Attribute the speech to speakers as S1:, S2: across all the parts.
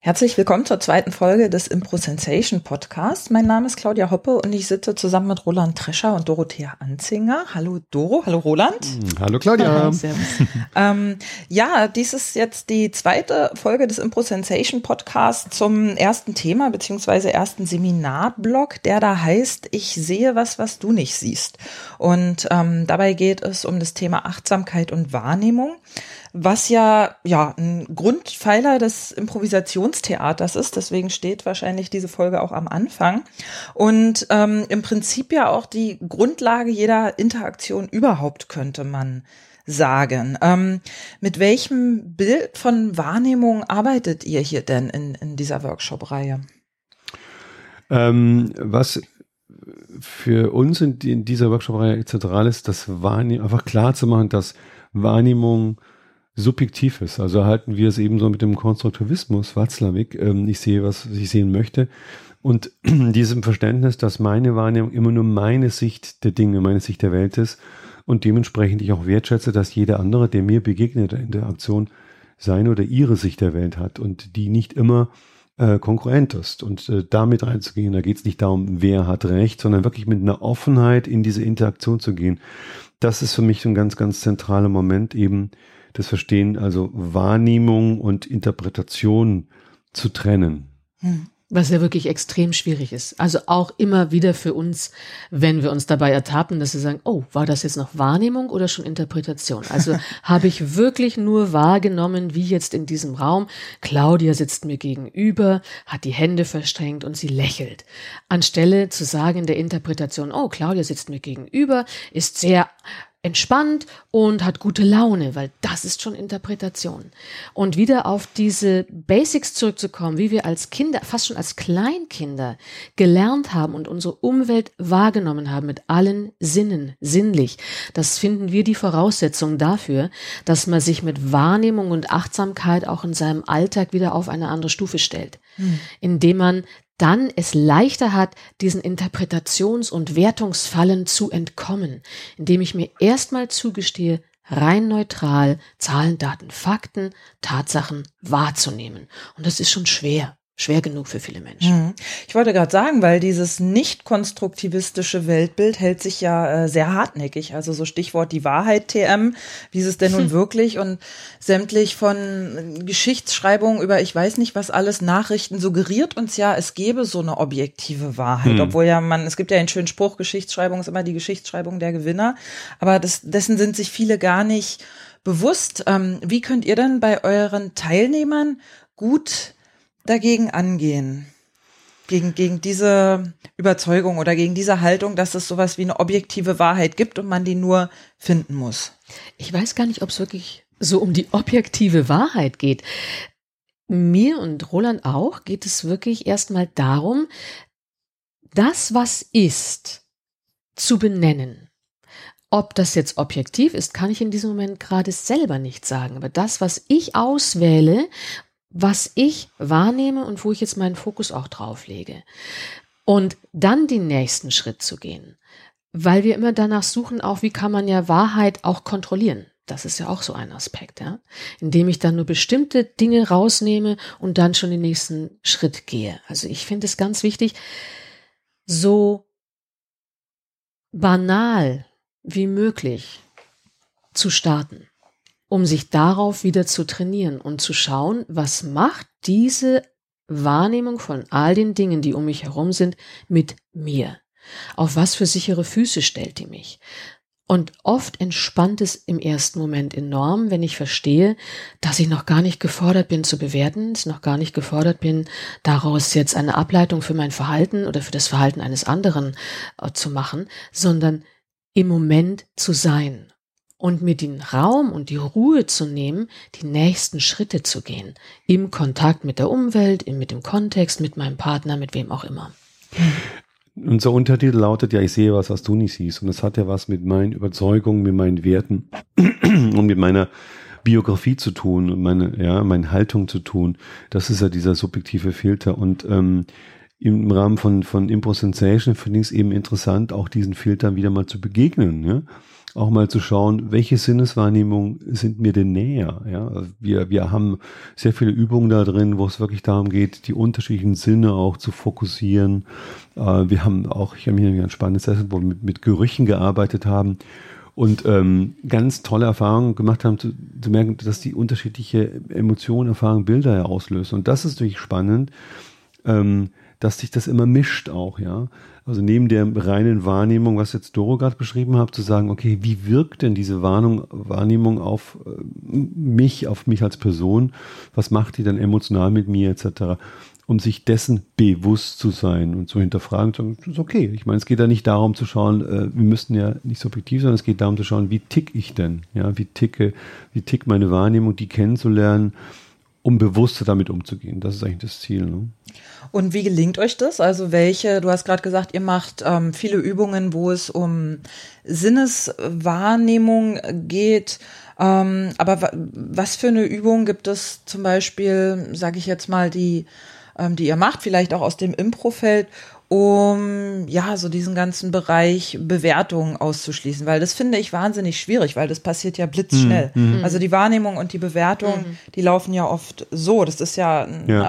S1: Herzlich willkommen zur zweiten Folge des Impro-Sensation Podcasts. Mein Name ist Claudia Hoppe und ich sitze zusammen mit Roland Trescher und Dorothea Anzinger. Hallo Doro, hallo Roland.
S2: Hallo Claudia.
S1: Hi, servus. Ja, dies ist jetzt die zweite Folge des Impro-Sensation Podcasts zum ersten Thema bzw. ersten Seminarblock, der da heißt, ich sehe was du nicht siehst. Und dabei geht es um das Thema Achtsamkeit und Wahrnehmung, was ja ein Grundpfeiler des Improvisationstheaters ist. Deswegen steht wahrscheinlich diese Folge auch am Anfang. Und im Prinzip ja auch die Grundlage jeder Interaktion überhaupt, könnte man sagen. Mit welchem Bild von Wahrnehmung arbeitet ihr hier denn in dieser Workshop-Reihe?
S2: Was für uns in dieser Workshop-Reihe zentral ist, das Wahrnehmen, einfach klar zu machen, dass Wahrnehmung subjektiv ist. Also halten wir es eben so mit dem Konstruktivismus, Watzlawick, ich sehe, was ich sehen möchte. Und diesem Verständnis, dass meine Wahrnehmung immer nur meine Sicht der Dinge, meine Sicht der Welt ist und dementsprechend ich auch wertschätze, dass jeder andere, der mir begegnet in der Aktion, seine oder ihre Sicht der Welt hat und die nicht immer konkurrent ist. Und damit reinzugehen, da geht es nicht darum, wer hat recht, sondern wirklich mit einer Offenheit in diese Interaktion zu gehen. Das ist für mich ein ganz, ganz zentraler Moment, eben das Verstehen, also Wahrnehmung und Interpretation zu trennen.
S3: Was ja wirklich extrem schwierig ist. Also auch immer wieder für uns, wenn wir uns dabei ertappen, dass wir sagen, oh, war das jetzt noch Wahrnehmung oder schon Interpretation? Also habe ich wirklich nur wahrgenommen, wie jetzt in diesem Raum, Claudia sitzt mir gegenüber, hat die Hände verschränkt und sie lächelt. Anstelle zu sagen in der Interpretation, oh, Claudia sitzt mir gegenüber, ist sehr entspannt und hat gute Laune, weil das ist schon Interpretation. Und wieder auf diese Basics zurückzukommen, wie wir als Kinder, fast schon als Kleinkinder gelernt haben und unsere Umwelt wahrgenommen haben mit allen Sinnen, sinnlich. Das finden wir die Voraussetzung dafür, dass man sich mit Wahrnehmung und Achtsamkeit auch in seinem Alltag wieder auf eine andere Stufe stellt, indem man dann es leichter hat, diesen Interpretations- und Wertungsfallen zu entkommen, indem ich mir erstmal zugestehe, rein neutral Zahlen, Daten, Fakten, Tatsachen wahrzunehmen. Und das ist schon schwer genug für viele Menschen.
S1: Ich wollte gerade sagen, weil dieses nicht-konstruktivistische Weltbild hält sich ja sehr hartnäckig. Also so Stichwort die Wahrheit, TM, wie ist es denn nun wirklich? Und sämtlich von Geschichtsschreibungen über ich weiß nicht was alles, Nachrichten suggeriert uns ja, es gäbe so eine objektive Wahrheit. Obwohl ja es gibt ja einen schönen Spruch, Geschichtsschreibung ist immer die Geschichtsschreibung der Gewinner. Aber dessen sind sich viele gar nicht bewusst. Wie könnt ihr denn bei euren Teilnehmern gut dagegen angehen? Gegen diese Überzeugung oder gegen diese Haltung, dass es sowas wie eine objektive Wahrheit gibt und man die nur finden muss?
S3: Ich weiß gar nicht, ob es wirklich so um die objektive Wahrheit geht. Mir und Roland auch geht es wirklich erstmal darum, das, was ist, zu benennen. Ob das jetzt objektiv ist, kann ich in diesem Moment gerade selber nicht sagen. Aber das, was ich auswähle, was ich wahrnehme und wo ich jetzt meinen Fokus auch drauf lege. Und dann den nächsten Schritt zu gehen. Weil wir immer danach suchen, auch wie kann man ja Wahrheit auch kontrollieren. Das ist ja auch so ein Aspekt, ja. Indem ich dann nur bestimmte Dinge rausnehme und dann schon den nächsten Schritt gehe. Also ich finde es ganz wichtig, so banal wie möglich zu starten, um sich darauf wieder zu trainieren und zu schauen, was macht diese Wahrnehmung von all den Dingen, die um mich herum sind, mit mir? Auf was für sichere Füße stellt die mich? Und oft entspannt es im ersten Moment enorm, wenn ich verstehe, dass ich noch gar nicht gefordert bin zu bewerten, dass ich noch gar nicht gefordert bin, daraus jetzt eine Ableitung für mein Verhalten oder für das Verhalten eines anderen zu machen, sondern im Moment zu sein. Und mir den Raum und die Ruhe zu nehmen, die nächsten Schritte zu gehen. Im Kontakt mit der Umwelt, mit dem Kontext, mit meinem Partner, mit wem auch immer.
S2: Unser Untertitel lautet ja, ich sehe was du nicht siehst. Und das hat ja was mit meinen Überzeugungen, mit meinen Werten und mit meiner Biografie zu tun und meine Haltung zu tun. Das ist ja dieser subjektive Filter. Und im Rahmen von Impro-Sensation finde ich es eben interessant, auch diesen Filtern wieder mal zu begegnen. Ja? auch mal zu schauen, welche Sinneswahrnehmungen sind mir denn näher. Ja? Also wir haben sehr viele Übungen da drin, wo es wirklich darum geht, die unterschiedlichen Sinne auch zu fokussieren. Wir haben auch, ich habe hier ein ganz spannendes Session, wo wir mit Gerüchen gearbeitet haben und ganz tolle Erfahrungen gemacht haben, zu merken, dass die unterschiedliche Emotionen, Erfahrungen, Bilder ja auslösen. Und das ist natürlich spannend, dass sich das immer mischt auch, ja. Also neben der reinen Wahrnehmung, was jetzt Doro gerade beschrieben hat, zu sagen, okay, wie wirkt denn diese Wahrnehmung auf mich als Person? Was macht die dann emotional mit mir etc.? Um sich dessen bewusst zu sein und zu hinterfragen, zu sagen, das ist okay. Ich meine, es geht da nicht darum zu schauen, wir müssten ja nicht subjektiv sein, es geht darum zu schauen, wie tick ich denn? Ja, wie tickt meine Wahrnehmung, die kennenzulernen, um bewusster damit umzugehen. Das ist eigentlich das Ziel. Ne?
S1: Und wie gelingt euch das? Also du hast gerade gesagt, ihr macht viele Übungen, wo es um Sinneswahrnehmung geht. Aber was für eine Übung gibt es zum Beispiel, sage ich jetzt mal, die ihr macht, vielleicht auch aus dem Improfeld, um so diesen ganzen Bereich Bewertung auszuschließen, weil das finde ich wahnsinnig schwierig, weil das passiert ja blitzschnell. Also die Wahrnehmung und die Bewertung, die laufen ja oft so. Das ist ja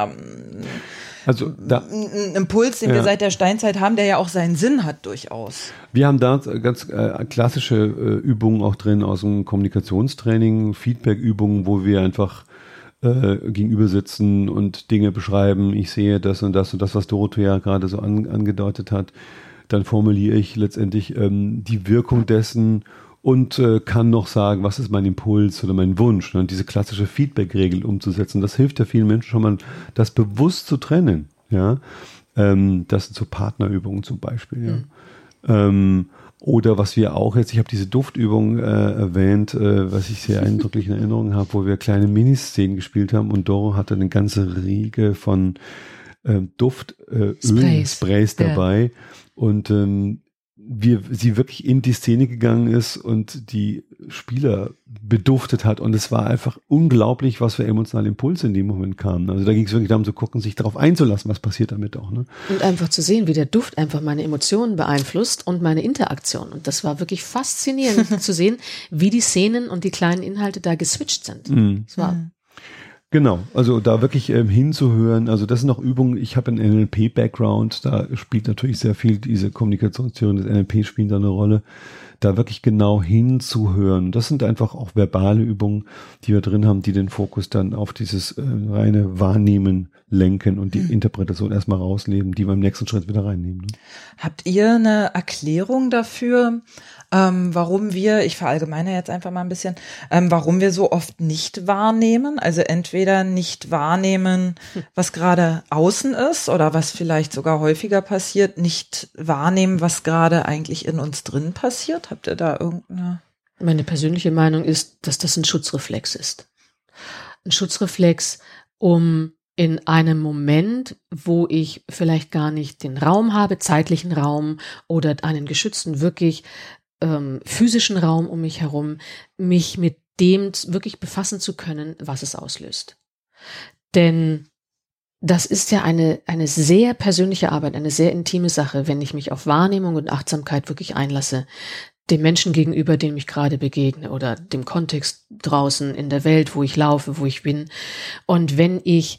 S1: ein Impuls, den wir seit der Steinzeit haben, der ja auch seinen Sinn hat durchaus.
S2: Wir haben da ganz klassische Übungen auch drin aus dem Kommunikationstraining, Feedback-Übungen, wo wir einfach gegenüber sitzen und Dinge beschreiben, ich sehe das und das, was Dorothea gerade so angedeutet hat, dann formuliere ich letztendlich die Wirkung dessen und kann noch sagen, was ist mein Impuls oder mein Wunsch, ne? Diese klassische Feedback-Regel umzusetzen. Das hilft ja vielen Menschen schon mal, das bewusst zu trennen. Ja? Das sind so Partnerübungen zum Beispiel. Ja? Oder was wir auch jetzt, ich habe diese Duftübung erwähnt, was ich sehr eindrücklich in Erinnerung habe, wo wir kleine Miniszenen gespielt haben und Doro hatte eine ganze Riege von Duftsprays dabei und sie wirklich in die Szene gegangen ist und die Spieler beduftet hat und es war einfach unglaublich, was für emotionale Impulse in dem Moment kamen. Also da ging es wirklich darum zu gucken, sich darauf einzulassen, was passiert damit auch. Ne?
S3: Und einfach zu sehen, wie der Duft einfach meine Emotionen beeinflusst und meine Interaktion. Und das war wirklich faszinierend zu sehen, wie die Szenen und die kleinen Inhalte da geswitcht sind. Das war
S2: Genau, also da wirklich hinzuhören, also das sind noch Übungen, ich habe einen NLP-Background, da spielt natürlich sehr viel diese Kommunikationstheorien des NLP spielen da eine Rolle, da wirklich genau hinzuhören. Das sind einfach auch verbale Übungen, die wir drin haben, die den Fokus dann auf dieses reine Wahrnehmen lenken und die Interpretation erstmal rausleben, die wir im nächsten Schritt wieder reinnehmen. Ne?
S1: Habt ihr eine Erklärung dafür, warum ich verallgemeine jetzt einfach mal ein bisschen, warum wir so oft nicht wahrnehmen, also entweder nicht wahrnehmen, was gerade außen ist oder was vielleicht sogar häufiger passiert, nicht wahrnehmen, was gerade eigentlich in uns drin passiert? Habt ihr da irgendeine?
S3: Meine persönliche Meinung ist, dass das ein Schutzreflex ist. Ein Schutzreflex, um in einem Moment, wo ich vielleicht gar nicht den Raum habe, zeitlichen Raum oder einen geschützten, wirklich physischen Raum um mich herum, mich mit dem wirklich befassen zu können, was es auslöst. Denn das ist ja eine sehr persönliche Arbeit, eine sehr intime Sache, wenn ich mich auf Wahrnehmung und Achtsamkeit wirklich einlasse, dem Menschen gegenüber, dem ich gerade begegne oder dem Kontext draußen in der Welt, wo ich laufe, wo ich bin. Und wenn ich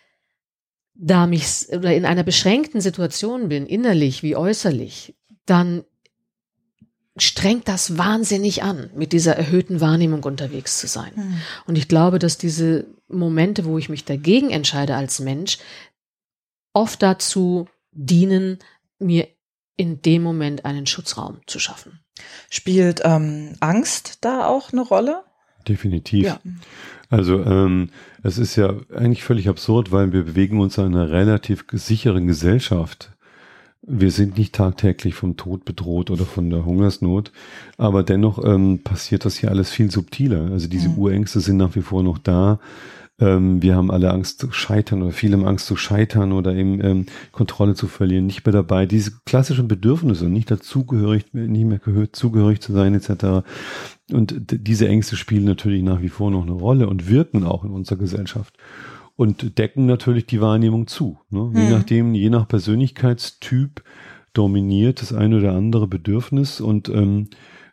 S3: da oder in einer beschränkten Situation bin, innerlich wie äußerlich, dann strengt das wahnsinnig an, mit dieser erhöhten Wahrnehmung unterwegs zu sein. Und ich glaube, dass diese Momente, wo ich mich dagegen entscheide als Mensch, oft dazu dienen, mir in dem Moment einen Schutzraum zu schaffen.
S1: Spielt Angst da auch eine Rolle?
S2: Definitiv.
S1: Ja.
S2: Also es ist ja eigentlich völlig absurd, weil wir bewegen uns in einer relativ sicheren Gesellschaft. Wir sind nicht tagtäglich vom Tod bedroht oder von der Hungersnot, aber dennoch passiert das hier alles viel subtiler. Also diese Urängste sind nach wie vor noch da. Wir haben alle Angst zu scheitern oder viele haben Angst zu scheitern oder eben Kontrolle zu verlieren, nicht mehr dabei. Diese klassischen Bedürfnisse, nicht mehr zugehörig zu sein etc. Und diese Ängste spielen natürlich nach wie vor noch eine Rolle und wirken auch in unserer Gesellschaft. Und decken natürlich die Wahrnehmung zu. Ne? Je nach Persönlichkeitstyp dominiert das eine oder andere Bedürfnis und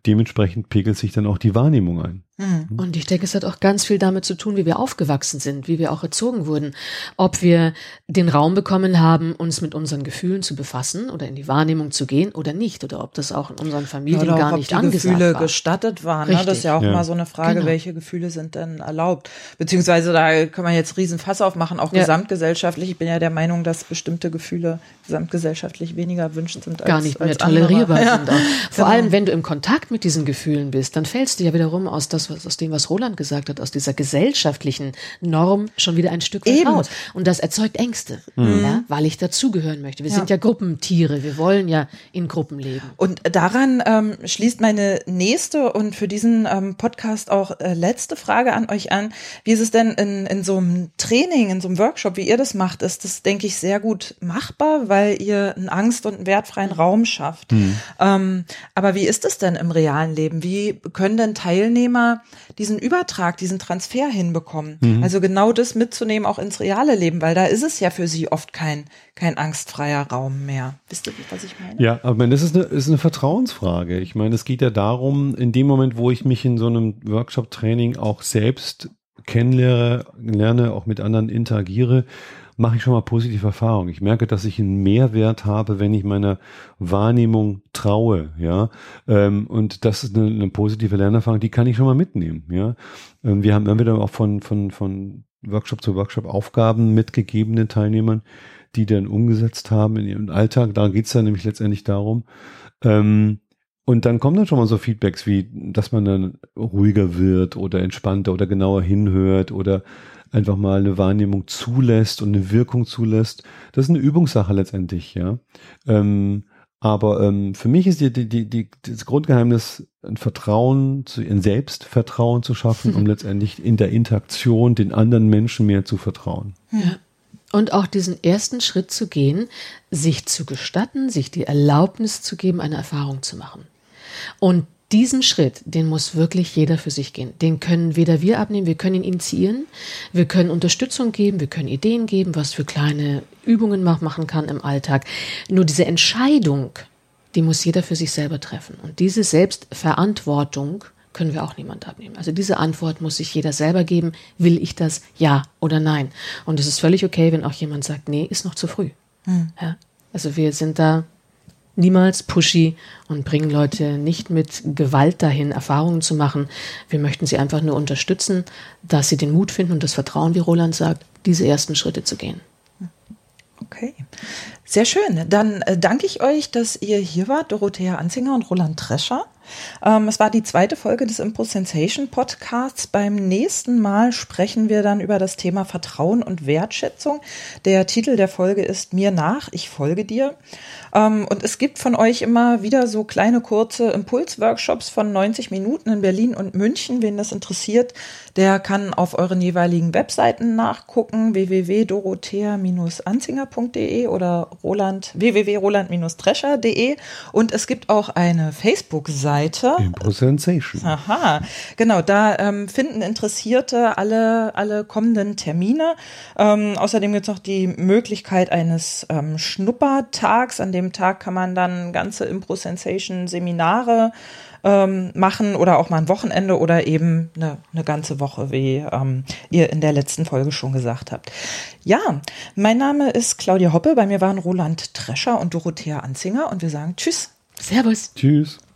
S2: dementsprechend pegelt sich dann auch die Wahrnehmung ein.
S3: Und ich denke, es hat auch ganz viel damit zu tun, wie wir aufgewachsen sind, wie wir auch erzogen wurden. Ob wir den Raum bekommen haben, uns mit unseren Gefühlen zu befassen oder in die Wahrnehmung zu gehen oder nicht. Oder ob das auch in unseren Familien
S1: oder
S3: gar
S1: ob
S3: nicht
S1: die
S3: angesagt
S1: Gefühle
S3: war.
S1: gestattet waren. Ne? Das ist ja auch mal so eine Frage,
S3: Genau.
S1: welche Gefühle sind denn erlaubt? Beziehungsweise da kann man jetzt riesen Fass aufmachen, auch gesamtgesellschaftlich. Ich bin ja der Meinung, dass bestimmte Gefühle gesamtgesellschaftlich weniger wünschend sind als
S3: gar nicht mehr
S1: als
S3: tolerierbar
S1: andere.
S3: sind. Auch. Vor allem, wenn du im Kontakt mit diesen Gefühlen bist, dann fällst du ja wiederum aus dem, was Roland gesagt hat, aus dieser gesellschaftlichen Norm schon wieder ein Stück weit raus. Und das erzeugt Ängste, ja, weil ich dazugehören möchte. Wir sind ja Gruppentiere, wir wollen ja in Gruppen leben.
S1: Und daran schließt meine nächste und für diesen Podcast auch letzte Frage an euch an. Wie ist es denn in so einem Training, in so einem Workshop, wie ihr das macht? Ist das, denke ich, sehr gut machbar, weil ihr einen Angst- und einen wertfreien Raum schafft. Aber wie ist es denn im realen Leben? Wie können denn Teilnehmer diesen Übertrag, diesen Transfer hinbekommen? Also genau das mitzunehmen auch ins reale Leben, weil da ist es ja für sie oft kein angstfreier Raum mehr. Wisst ihr, was ich meine?
S2: Ja, aber das ist eine Vertrauensfrage. Ich meine, es geht ja darum, in dem Moment, wo ich mich in so einem Workshop-Training auch selbst kennenlerne, auch mit anderen interagiere, mache ich schon mal positive Erfahrungen. Ich merke, dass ich einen Mehrwert habe, wenn ich meiner Wahrnehmung traue, ja. Und das ist eine positive Lernerfahrung, die kann ich schon mal mitnehmen, ja. Wir haben immer wieder auch von Workshop zu Workshop Aufgaben mitgegeben den Teilnehmern, die dann umgesetzt haben in ihrem Alltag. Da geht's dann nämlich letztendlich darum. Und dann kommen dann schon mal so Feedbacks wie, dass man dann ruhiger wird oder entspannter oder genauer hinhört oder einfach mal eine Wahrnehmung zulässt und eine Wirkung zulässt. Das ist eine Übungssache letztendlich, ja. Aber für mich ist das Grundgeheimnis, ein Selbstvertrauen zu schaffen, um letztendlich in der Interaktion den anderen Menschen mehr zu vertrauen.
S3: Ja. Und auch diesen ersten Schritt zu gehen, sich zu gestatten, sich die Erlaubnis zu geben, eine Erfahrung zu machen. Und diesen Schritt, den muss wirklich jeder für sich gehen. Den können weder wir abnehmen, wir können ihn initiieren, wir können Unterstützung geben, wir können Ideen geben, was für kleine Übungen man machen kann im Alltag. Nur diese Entscheidung, die muss jeder für sich selber treffen. Und diese Selbstverantwortung können wir auch niemand abnehmen. Also diese Antwort muss sich jeder selber geben. Will ich das? Ja oder nein? Und es ist völlig okay, wenn auch jemand sagt, nee, ist noch zu früh. Ja? Also wir sind da niemals pushy und bringen Leute nicht mit Gewalt dahin, Erfahrungen zu machen. Wir möchten sie einfach nur unterstützen, dass sie den Mut finden und das Vertrauen, wie Roland sagt, diese ersten Schritte zu gehen.
S1: Okay, sehr schön. Dann danke ich euch, dass ihr hier wart, Dorothea Anzinger und Roland Trescher. Es war die zweite Folge des Impro-Sensation Podcasts. Beim nächsten Mal sprechen wir dann über das Thema Vertrauen und Wertschätzung. Der Titel der Folge ist Mir nach, ich folge dir. Und es gibt von euch immer wieder so kleine, kurze Impulsworkshops von 90 Minuten in Berlin und München. Wen das interessiert, der kann auf euren jeweiligen Webseiten nachgucken, www.dorothea-anzinger.de oder www.roland-trescher.de. Und es gibt auch eine Facebook-Seite.
S2: Impro-Sensation.
S1: Aha, genau, da finden Interessierte alle kommenden Termine. Außerdem gibt es noch die Möglichkeit eines Schnuppertags. An dem Tag kann man dann ganze Impro-Sensation-Seminare machen oder auch mal ein Wochenende oder eben eine ganze Woche, wie ihr in der letzten Folge schon gesagt habt. Ja, mein Name ist Claudia Hoppe, bei mir waren Roland Trescher und Dorothea Anzinger und wir sagen Tschüss.
S3: Servus.
S2: Tschüss.